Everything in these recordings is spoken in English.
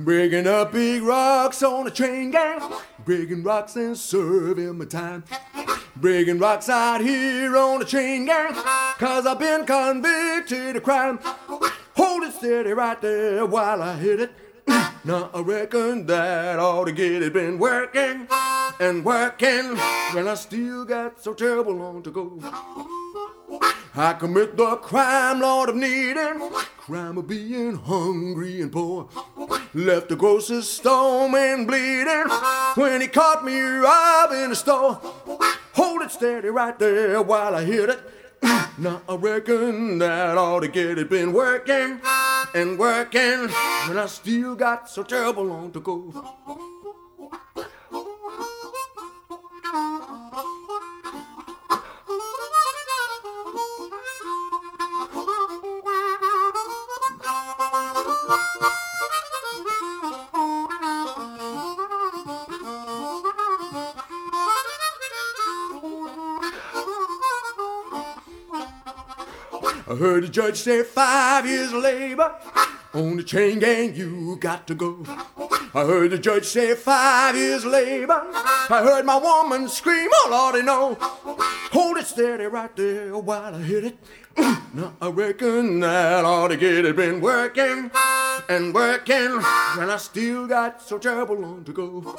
Breaking up big rocks on a train gang, breaking rocks and serving my time. Breaking rocks out here on a chain gang, cause I've been convicted of crime. Hold it steady right there while I hit it. Now I reckon that ought to get it. Been working and working, and I still got so terrible long to go. I commit the crime, Lord, of needing, crime of being hungry and poor. Left the grocer's storm and bleeding when he caught me robbing the store. Hold it steady right there while I hit it. Now I reckon that ought to get it. Been working and working, and I still got so terrible long to go. I heard the judge say 5 years of labor on the chain gang, you got to go. I heard the judge say 5 years of labor. I heard my woman scream, oh Lordy no. Hold it steady right there while I hit it. Now I reckon that ought to get it. Been working and working, and I still got so terrible long to go.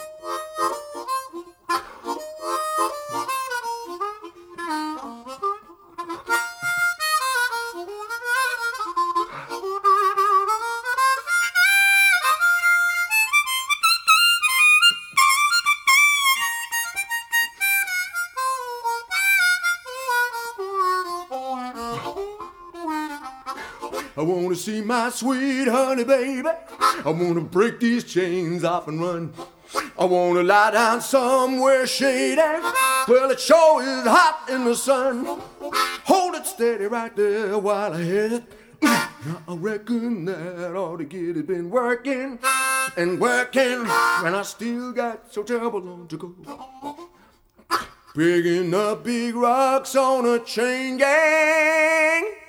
I wanna see my sweet honey baby. I wanna break these chains off and run. I wanna lie down somewhere shady. Well, it sure is hot in the sun. Hold it steady right there while I hit it. Now I reckon that ought to get it. Been working and working, and I still got so terrible long to go. Picking up big rocks on a chain gang.